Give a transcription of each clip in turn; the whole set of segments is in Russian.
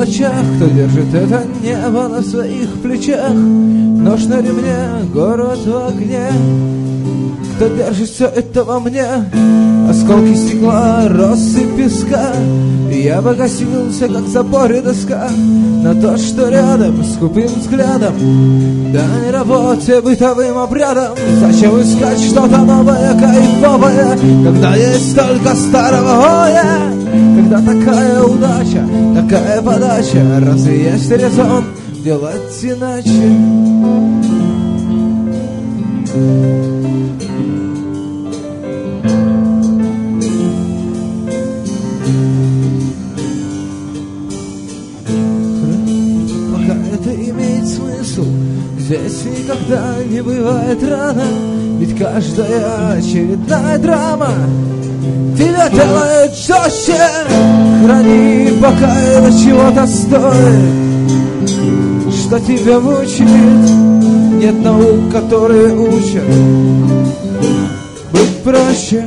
мелочах, кто держит это небо на своих плечах. Нож на ремне, город в огне, кто держит все это во мне. Осколки стекла, россыпь песка, и я погасился, как в заборе доска, на то, что рядом, скупым взглядом, да не работе, бытовым обрядом. Зачем искать что-то новое, кайфовое, когда есть только старого воя? Когда такая удача, такая подача, разве есть резон делать иначе? Пока это имеет смысл, здесь никогда не бывает рано, ведь каждая очередная драма тебя делает жестче. Храни, пока это чего-то стоит, что тебя мучает. Нет наук, которые учат быть проще.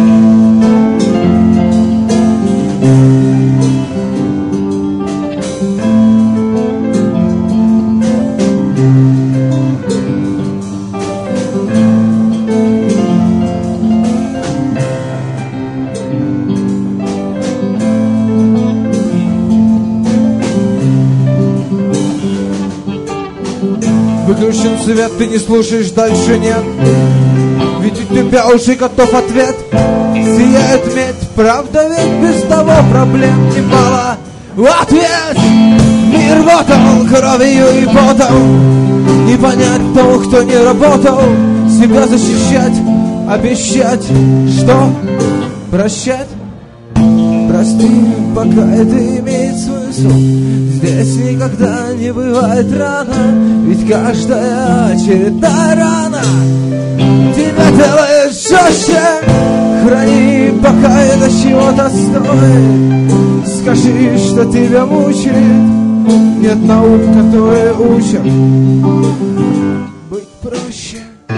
Выключен свет, ты не слушаешь, дальше нет, ведь у тебя уже готов ответ. Сияет медь, правда ведь без того проблем немало. Вот весь мир ботал кровью и потом, и понять того, кто не работал, себя защищать, обещать, что прощать. Прости, пока это имеет смысл, здесь никогда не бывает рано, ведь каждая очередная рана тебя делает жестче. Храни, пока это чего-то стоит, скажи, что тебя мучает. Нет наук, которые учат быть проще.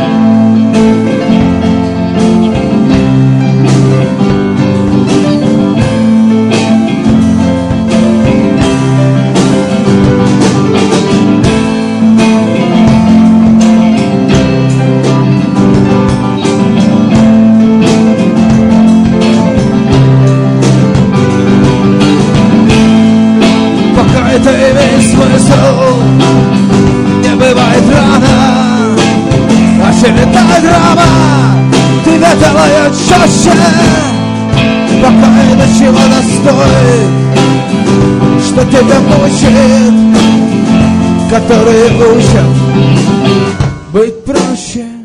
Это имеет смысл, не бывает рано. Очередная драма тебя делает жестче, пока это чего-то стоит, что тебя мучает, которые учат быть проще.